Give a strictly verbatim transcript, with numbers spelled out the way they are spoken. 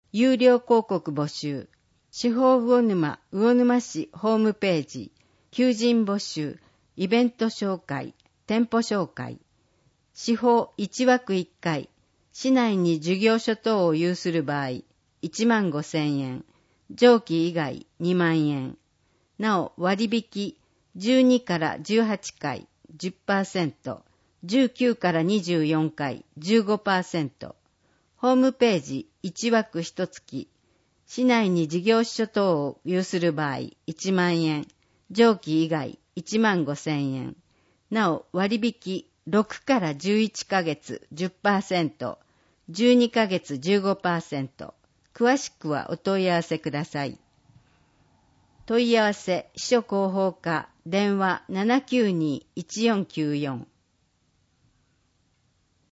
有料広告募集。司法魚沼魚沼市ホームページ。求人募集。イベント紹介。店舗紹介。司法いち枠いっかい。市内に事業所等を有する場合、いちまんごせんえん。上記以外にまんえん。なお割引じゅうにからじゅうはちかい じゅっパーセント、じゅうきゅうからにじゅうよんかい じゅうごパーセント、ホームページいち枠いち月、市内に事業所等を有する場合いちまんえん、上記以外いちまんごせんえん。なお割引ろくからじゅういっかげつ じゅっパーセント、じゅうにかげつ じゅうごパーセント。詳しくはお問い合わせください。問い合わせ秘書広報課電話 ななきゅうに いちよんきゅうよん